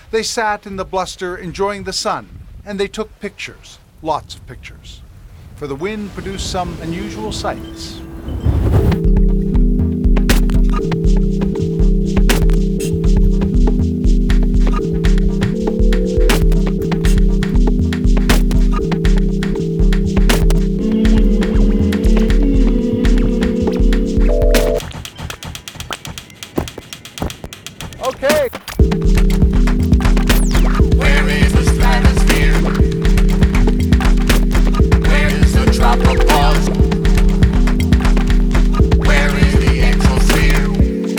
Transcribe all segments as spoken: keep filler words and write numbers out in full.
They sat in the bluster enjoying the sun, and they took pictures, lots of pictures. For the wind produced some unusual sights. Okay. Where is the stratosphere? Where is the tropopause? Where is the exosphere?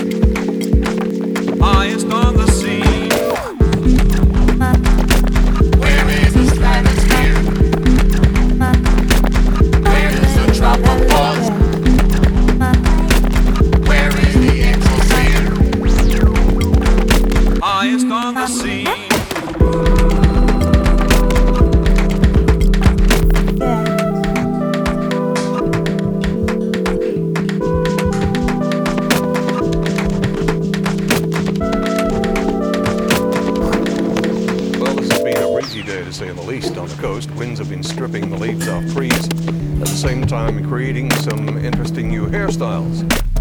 Highest on the sea. Where is the stratosphere? Where is the tropopause? Where is the exosphere? Highest on the sea. Well, this has been a breezy day to say the least on the coast. Winds have been stripping the leaves off trees, at the same time creating some interesting new hairstyles.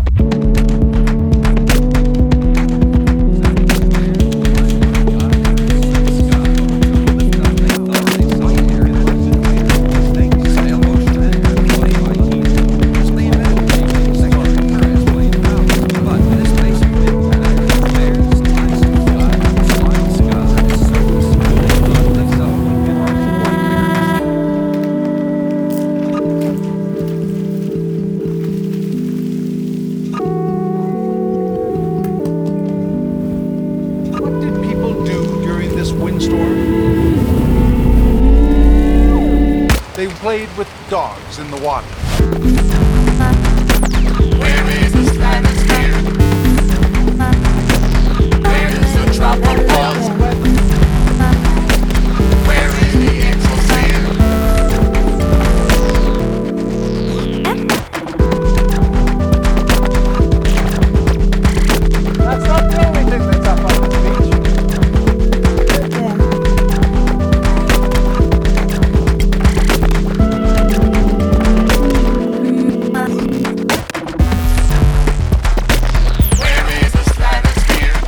What did people do during this windstorm? They played with dogs in the water. Where is the stratosphere? Where is the tropopause? Where is the exosphere? That's not the only thing that's up on the beach. Where is the stratosphere?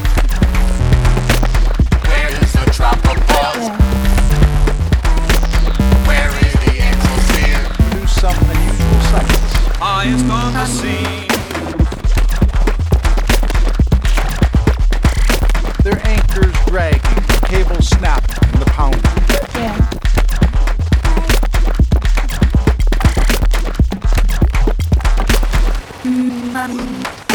Where is the tropopause? Where is the exosphere? Produce some unusual sights. Highest on the sea. Their anchors dragging, cables snapping, and the pounding.